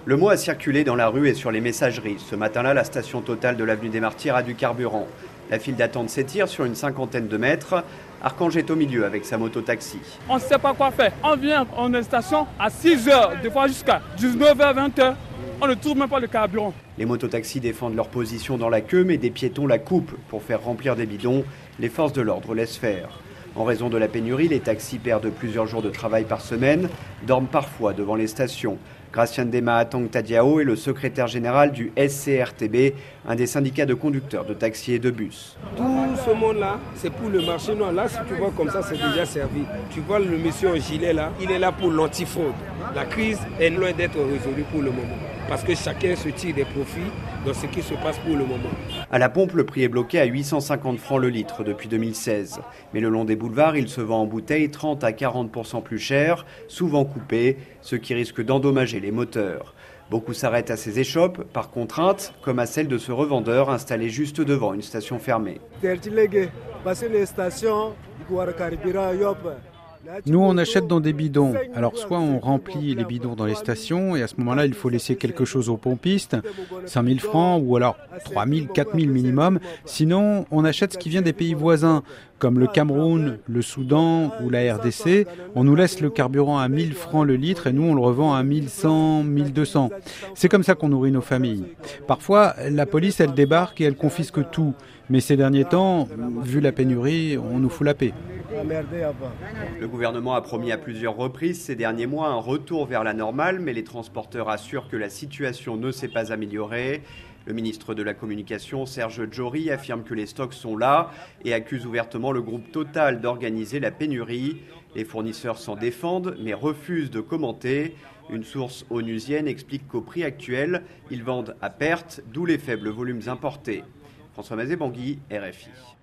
Le mot a circulé dans la rue et sur les messageries. Ce matin-là, la station Total de l'avenue des Martyrs a du carburant. La file d'attente s'étire sur une cinquantaine de mètres. Archange est au milieu avec sa moto-taxi. On ne sait pas quoi faire. On vient en station à 6h, des fois jusqu'à 19h, 20h. On ne trouve même pas le carburant. Les mototaxis défendent leur position dans la queue, mais des piétons la coupent pour faire remplir des bidons. Les forces de l'ordre laissent faire. En raison de la pénurie, les taxis perdent plusieurs jours de travail par semaine, dorment parfois devant les stations. Gracien Dema Atang Tadiao est le secrétaire général du SCRTB, un des syndicats de conducteurs de taxis et de bus. Tout ce monde-là, c'est pour le marché noir. Là, si tu vois comme ça, c'est déjà servi. Tu vois le monsieur en gilet là, il est là pour l'antifraude. La crise est loin d'être résolue pour le moment. Parce que chacun se tire des profits dans ce qui se passe pour le moment. À la pompe, le prix est bloqué à 850 francs le litre depuis 2016. Mais le long des boulevards, il se vend en bouteilles 30 à 40% plus cher, souvent coupées, ce qui risque d'endommager les moteurs. Beaucoup s'arrêtent à ces échoppes, par contrainte, comme à celle de ce revendeur installé juste devant une station fermée. Nous, on achète dans des bidons. Alors, soit on remplit les bidons dans les stations, et à ce moment-là, il faut laisser quelque chose aux pompistes, 5 000 francs, ou alors 3 000, 4 000 minimum. Sinon, on achète ce qui vient des pays voisins, comme le Cameroun, le Soudan ou la RDC. On nous laisse le carburant à 1 000 francs le litre, et nous, on le revend à 1 100, 1 200. C'est comme ça qu'on nourrit nos familles. Parfois, la police, elle débarque et elle confisque tout. Mais ces derniers temps, vu la pénurie, on nous fout la paix. Le gouvernement a promis à plusieurs reprises ces derniers mois un retour vers la normale, mais les transporteurs assurent que la situation ne s'est pas améliorée. Le ministre de la Communication, Serge Djory, affirme que les stocks sont là et accuse ouvertement le groupe Total d'organiser la pénurie. Les fournisseurs s'en défendent, mais refusent de commenter. Une source onusienne explique qu'au prix actuel, ils vendent à perte, d'où les faibles volumes importés. François Mazet-Bangui, RFI.